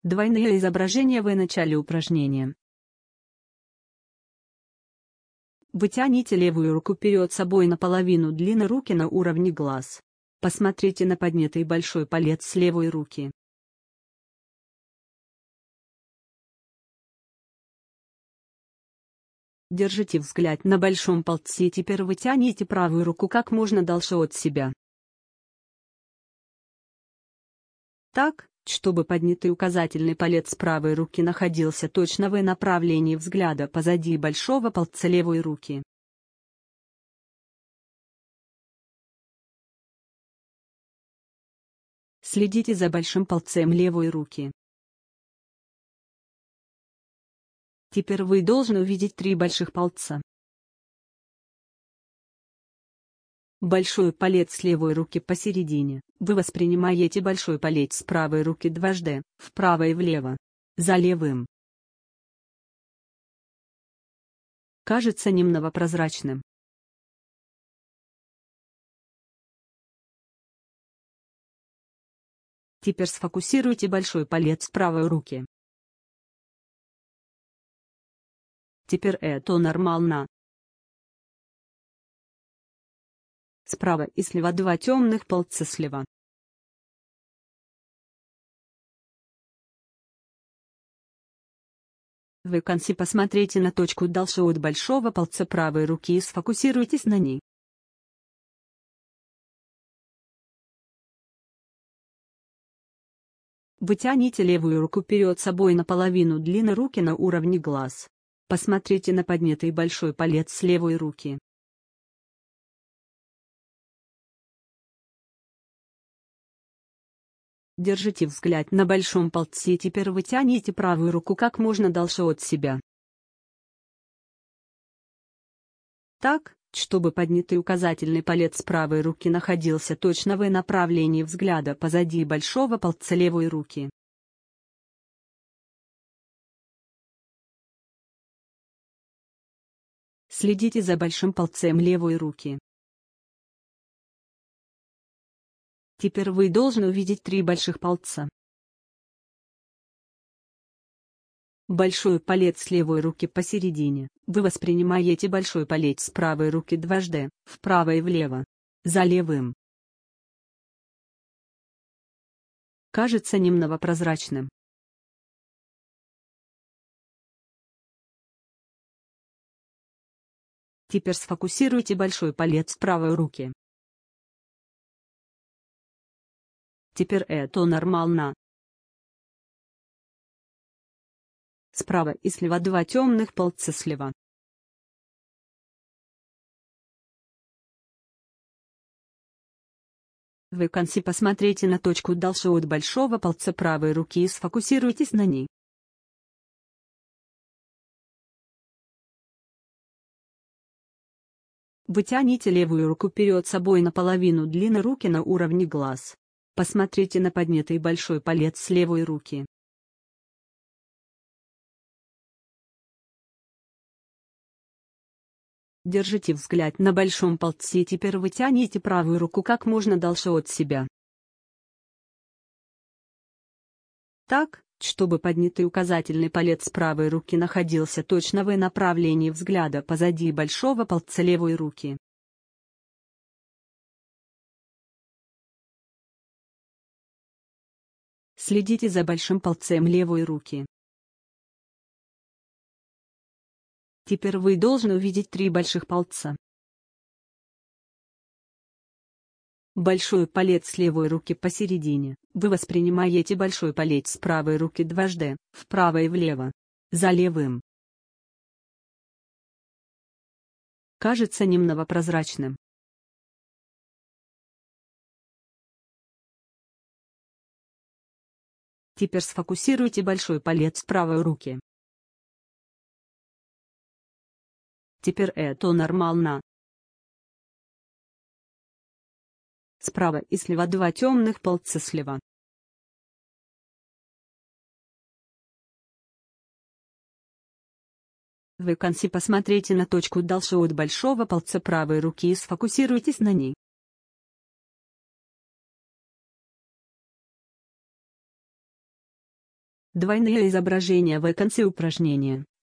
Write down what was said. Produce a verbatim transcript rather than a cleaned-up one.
Двойные изображения в начале упражнения. Вытяните левую руку перед собой наполовину длины руки на уровне глаз. Посмотрите на поднятый большой палец с левой руки. Держите взгляд на большом пальце и теперь вытяните правую руку как можно дальше от себя. Так, чтобы поднятый указательный палец правой руки находился точно в направлении взгляда позади большого пальца левой руки. Следите за большим пальцем левой руки. Теперь вы должны увидеть три больших пальца. Большой палец левой руки посередине. Вы воспринимаете большой палец правой руки дважды, вправо и влево. За левым. Кажется немного прозрачным. Теперь сфокусируйте большой палец правой руки. Теперь это нормально. Справа и слева два темных пальца слева. В конце посмотрите на точку дальше от большого пальца правой руки и сфокусируйтесь на ней. Вытяните левую руку перед собой наполовину длины руки на уровне глаз. Посмотрите на поднятый большой палец с левой руки. Держите взгляд на большом пальце и теперь вытяните правую руку как можно дальше от себя. Так, чтобы поднятый указательный палец правой руки находился точно в направлении взгляда позади большого пальца левой руки. Следите за большим пальцем левой руки. Теперь вы должны увидеть три больших пальца. Большой палец левой руки посередине. Вы воспринимаете большой палец правой руки дважды, вправо и влево. За левым. Кажется немного прозрачным. Теперь сфокусируйте большой палец правой руки. Теперь это нормально. Справа и слева два темных пальца слева. В конце посмотрите на точку дальше от большого пальца правой руки и сфокусируйтесь на ней. Вытяните левую руку перед собой наполовину длины руки на уровне глаз. Посмотрите на поднятый большой палец с левой руки. Держите взгляд на большом пальце и теперь вытяните правую руку как можно дальше от себя. Так, чтобы поднятый указательный палец правой руки находился точно в направлении взгляда позади большого пальца левой руки. Следите за большим пальцем левой руки. Теперь вы должны увидеть три больших пальца. Большой палец левой руки посередине. Вы воспринимаете большой палец правой руки дважды, вправо и влево. За левым. Кажется немного прозрачным. Теперь сфокусируйте большой палец правой руки. Теперь это нормально. Справа и слева два темных пальца слева. В конце посмотрите на точку дальше от большого пальца правой руки и сфокусируйтесь на ней. Двойные изображения вакансии упражнения.